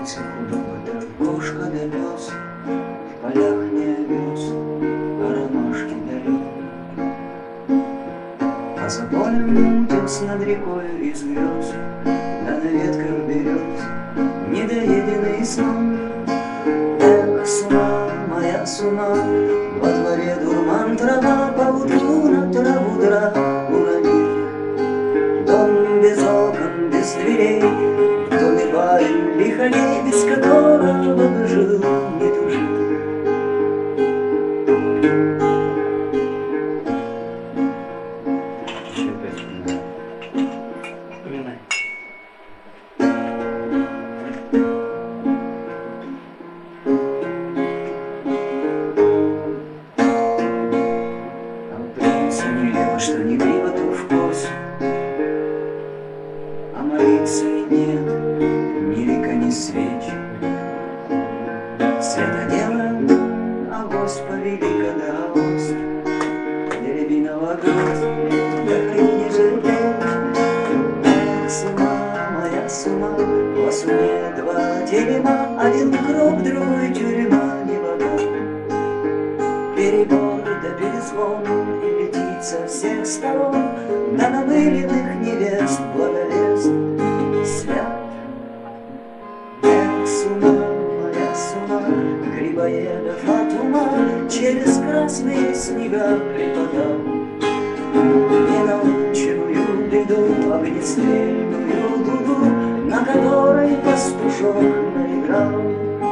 улице худого кошка да пес, в полях не овес, а ромашки далек. А за полем мутец над рекой из грез, да на ветках берез недоеденный сон. Эх, сума, моя сума, во дворе дурман трава, поутру на траву дра уронил. Дом без окон, без дверей, в доме парень лиходей, без которого бы жил, не тужил. Еще опять вспоминай. А вот придется нелепо, что не криво, то в кость. А молиться и нет ни века, ни свеч. Свято дело, а Господи велика даость, для рябинового гроздь, да хоть не жалеть. Эх, сума, моя сума, в суме два терема, один гроб, другой тюрьма, не вода. Перебор да перезвон, и летит со всех сторон на намыленных невест благовест свят. Эх, сума, моя сума, грибоедов от ума через красные снега преподал. Ненаученную беду, огнестрельную дуду, на которой пастушок наиграл.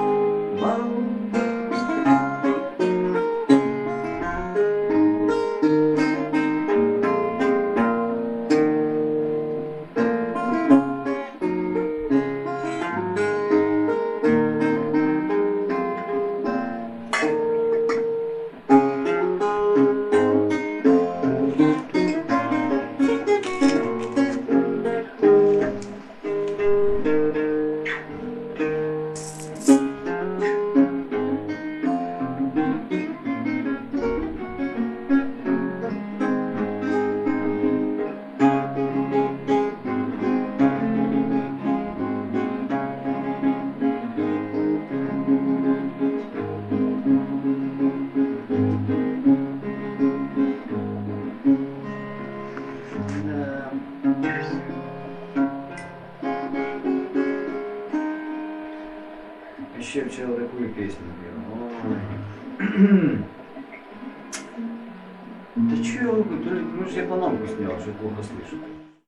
Еще вчера такую песню пел. Да че, может я панамку снял, что плохо слышу.